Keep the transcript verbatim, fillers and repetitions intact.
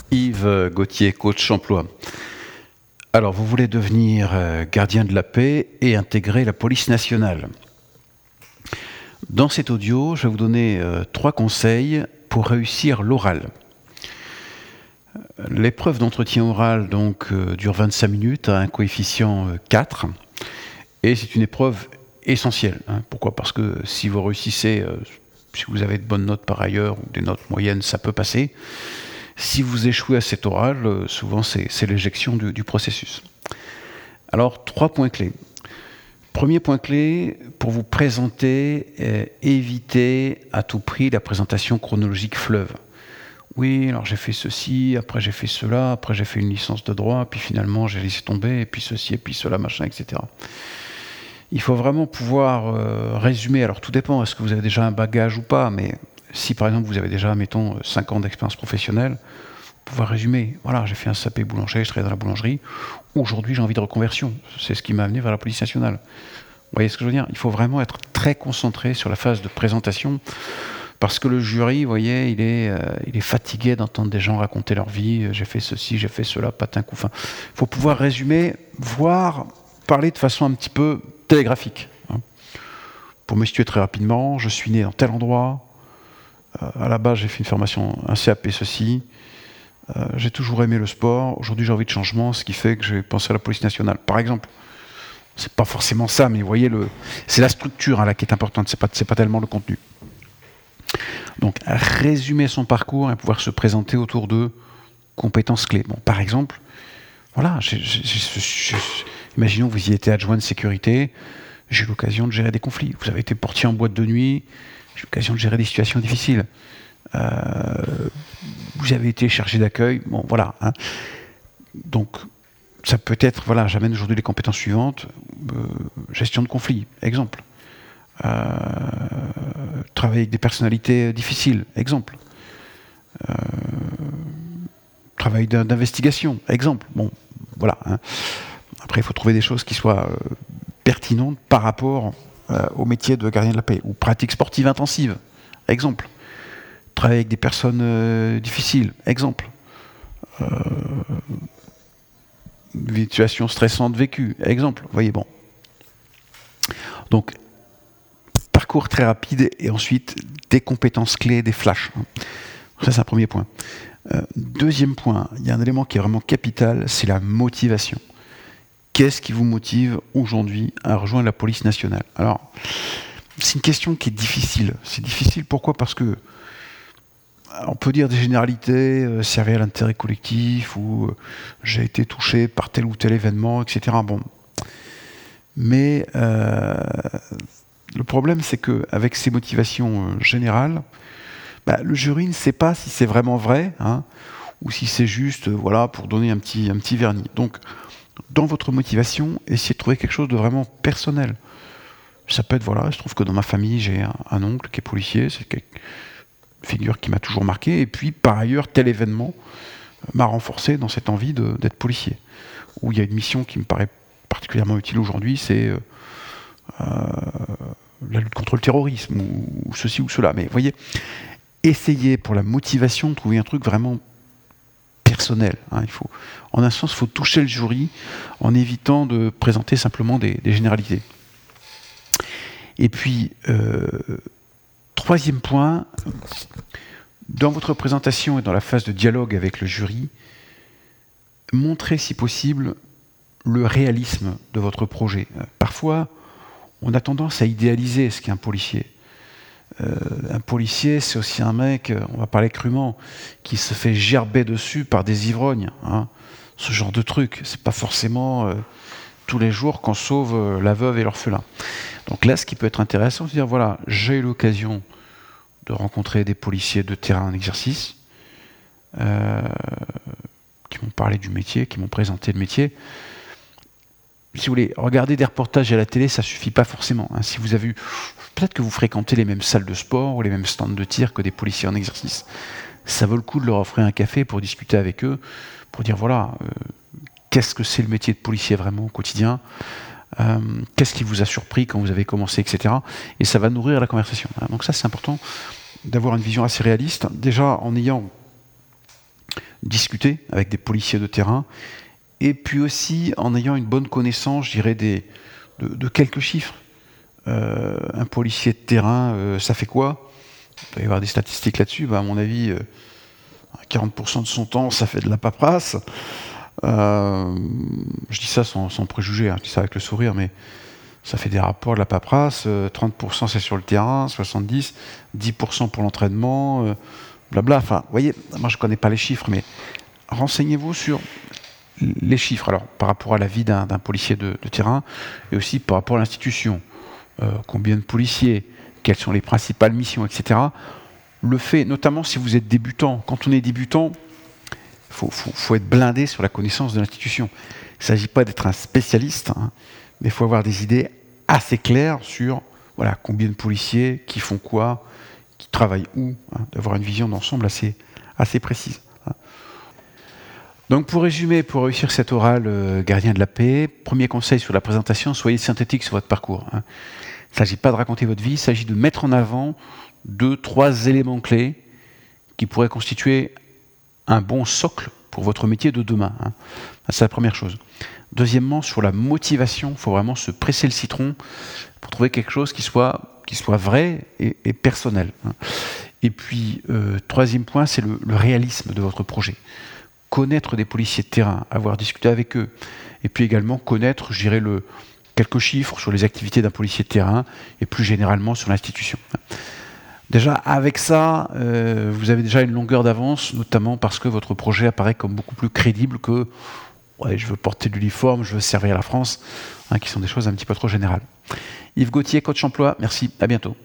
Yves Gauthier, coach emploi. Alors, vous voulez devenir gardien de la paix et intégrer la police nationale. Dans cet audio, je vais vous donner euh, trois conseils pour réussir l'oral. L'épreuve d'entretien oral donc, euh, dure vingt-cinq minutes à un coefficient euh, quatre et c'est une épreuve essentielle. Hein. Pourquoi ? Parce que si vous réussissez, euh, si vous avez de bonnes notes par ailleurs ou des notes moyennes, ça peut passer. Si vous échouez à cet oral, euh, souvent c'est, c'est l'éjection du, du processus. Alors, trois points clés. Premier point clé, pour vous présenter, euh, évitez à tout prix la présentation chronologique fleuve. Oui, alors j'ai fait ceci, après j'ai fait cela, après j'ai fait une licence de droit, puis finalement j'ai laissé tomber, et puis ceci, et puis cela, machin, et cetera. Il faut vraiment pouvoir euh, résumer. Alors tout dépend, est-ce que vous avez déjà un bagage ou pas, mais si par exemple vous avez déjà, mettons, cinq ans d'expérience professionnelle, pouvoir résumer. Voilà, j'ai fait un C A P boulanger, je travaille dans la boulangerie. Aujourd'hui, j'ai envie de reconversion. C'est ce qui m'a amené vers la police nationale. Vous voyez ce que je veux dire ? Il faut vraiment être très concentré sur la phase de présentation parce que le jury, vous voyez, il est, euh, il est fatigué d'entendre des gens raconter leur vie. J'ai fait ceci, j'ai fait cela, patin coup. Enfin, il faut pouvoir résumer, voire parler de façon un petit peu télégraphique. Hein. Pour me situer très rapidement, je suis né dans tel endroit. Euh, à la base, j'ai fait une formation, un C A P ceci. Euh, j'ai toujours aimé le sport. Aujourd'hui, j'ai envie de changement, ce qui fait que j'ai pensé à la police nationale. Par exemple, c'est pas forcément ça, mais vous voyez, le, c'est la structure hein, là, qui est importante, c'est pas, c'est pas tellement le contenu. Donc, résumer son parcours et pouvoir se présenter autour de compétences clés. Bon, par exemple, voilà, j'ai, j'ai, j'ai, j'ai, imaginons que vous y étiez adjoint de sécurité, j'ai eu l'occasion de gérer des conflits. Vous avez été portier en boîte de nuit, j'ai eu l'occasion de gérer des situations difficiles. Euh, vous avez été chargé d'accueil, bon voilà. Hein. Donc, ça peut être, voilà, j'amène aujourd'hui les compétences suivantes. Euh, gestion de conflits, exemple. Euh, travailler avec des personnalités difficiles, exemple. Euh, travail d'investigation, exemple. Bon, voilà. Hein. Après, il faut trouver des choses qui soient euh, pertinentes par rapport euh, au métier de gardien de la paix. Ou pratique sportive intensive, exemple. Travailler avec des personnes euh, difficiles, exemple. Euh, une situation stressante vécue, exemple. Vous voyez, bon. Donc, parcours très rapide et ensuite des compétences clés, des flashs. Ça, c'est un premier point. Euh, deuxième point, il y a un élément qui est vraiment capital, c'est la motivation. Qu'est-ce qui vous motive aujourd'hui à rejoindre la police nationale ? Alors, c'est une question qui est difficile. C'est difficile, pourquoi ? Parce que on peut dire des généralités, euh, servir à l'intérêt collectif, ou euh, j'ai été touché par tel ou tel événement, et cetera. Bon. Mais euh, le problème, c'est qu'avec ces motivations euh, générales, bah, le jury ne sait pas si c'est vraiment vrai, hein, ou si c'est juste euh, voilà, pour donner un petit, un petit vernis. Donc, dans votre motivation, essayez de trouver quelque chose de vraiment personnel. Ça peut être, voilà, je trouve que dans ma famille, j'ai un, un oncle qui est policier, c'est quelque figure qui m'a toujours marqué, et puis par ailleurs tel événement m'a renforcé dans cette envie de, d'être policier. Où il y a une mission qui me paraît particulièrement utile aujourd'hui, c'est euh, euh, la lutte contre le terrorisme, ou, ou ceci ou cela. Mais vous voyez, essayez pour la motivation de trouver un truc vraiment personnel. Hein. Il faut, en un sens, il faut toucher le jury en évitant de présenter simplement des, des généralités. Et puis, euh, troisième point, dans votre présentation et dans la phase de dialogue avec le jury, montrez si possible le réalisme de votre projet. Parfois, on a tendance à idéaliser ce qu'est un policier. Euh, un policier, c'est aussi un mec, on va parler crûment, qui se fait gerber dessus par des ivrognes. Hein. Ce genre de truc, c'est pas forcément euh, tous les jours qu'on sauve euh, la veuve et l'orphelin. Donc là, ce qui peut être intéressant, c'est de dire, voilà, j'ai eu l'occasion de rencontrer des policiers de terrain en exercice, euh, qui m'ont parlé du métier, qui m'ont présenté le métier. Si vous voulez, regarder des reportages à la télé, ça ne suffit pas forcément. Hein. Si vous avez vu, peut-être que vous fréquentez les mêmes salles de sport ou les mêmes stands de tir que des policiers en exercice. Ça vaut le coup de leur offrir un café pour discuter avec eux, pour dire, voilà, euh, qu'est-ce que c'est le métier de policier vraiment au quotidien ? Euh, qu'est-ce qui vous a surpris quand vous avez commencé, et cetera. Et ça va nourrir la conversation. Donc ça, c'est important d'avoir une vision assez réaliste, déjà en ayant discuter avec des policiers de terrain, et puis aussi en ayant une bonne connaissance, je dirais, des, de, de quelques chiffres. Euh, un policier de terrain, euh, ça fait quoi? Il peut y avoir des statistiques là-dessus. Bah, à mon avis, euh, quarante pour cent de son temps, ça fait de la paperasse. Euh, je dis ça sans, sans préjugé, hein, je dis ça avec le sourire, mais ça fait des rapports, de la paperasse. Euh, trente pour cent c'est sur le terrain, soixante-dix pour cent, dix pour cent pour l'entraînement, euh, blabla. Enfin, vous voyez, moi je ne connais pas les chiffres, mais renseignez-vous sur les chiffres. Alors, par rapport à la vie d'un, d'un policier de, de terrain, et aussi par rapport à l'institution. Euh, combien de policiers, quelles sont les principales missions, et cetera. Le fait, notamment si vous êtes débutant, quand on est débutant, il faut, faut, faut être blindé sur la connaissance de l'institution. Il ne s'agit pas d'être un spécialiste, hein, mais il faut avoir des idées assez claires sur voilà, combien de policiers, qui font quoi, qui travaillent où, hein, d'avoir une vision d'ensemble assez, assez précise. Hein. Donc pour résumer, pour réussir cet oral euh, gardien de la paix, premier conseil sur la présentation, soyez synthétique sur votre parcours. Hein. Il ne s'agit pas de raconter votre vie, il s'agit de mettre en avant deux, trois éléments clés qui pourraient constituer un bon socle pour votre métier de demain. Hein. C'est la première chose. Deuxièmement, sur la motivation, il faut vraiment se presser le citron pour trouver quelque chose qui soit, qui soit vrai et, et personnel. Hein. Et puis, euh, troisième point, c'est le, le réalisme de votre projet. Connaître des policiers de terrain, avoir discuté avec eux, et puis également connaître, je dirais, le, quelques chiffres sur les activités d'un policier de terrain, et plus généralement sur l'institution. Déjà, avec ça, euh, vous avez déjà une longueur d'avance, notamment parce que votre projet apparaît comme beaucoup plus crédible que ouais, je veux porter de l'uniforme, je veux servir la France, hein, qui sont des choses un petit peu trop générales. Yves Gauthier, coach emploi, merci, à bientôt.